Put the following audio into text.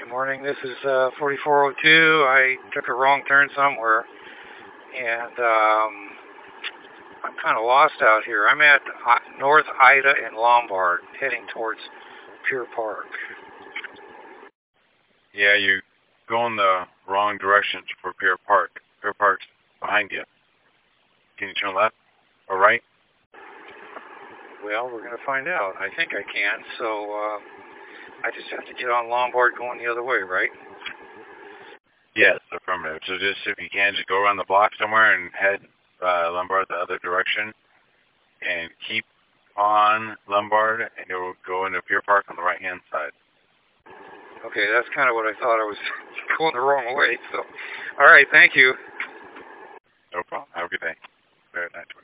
Good morning. This is 4402. I took a wrong turn somewhere, and I'm kind of lost out here. I'm at North Ida and Lombard, heading towards Pier Park. Yeah, you're going the wrong direction for Pier Park. Pier Park's behind you. Can you turn left or right? Well, we're going to find out. I think I can, so I just have to get on Lombard going the other way, right? Yes, affirmative. So just, if you can, just go around the block somewhere and head Lombard the other direction, and keep on Lombard, and you'll go into Pier Park on the right-hand side. Okay, that's kind of what I thought. I was going the wrong way. So, all right, thank you. No problem. Have a good day. Very nice.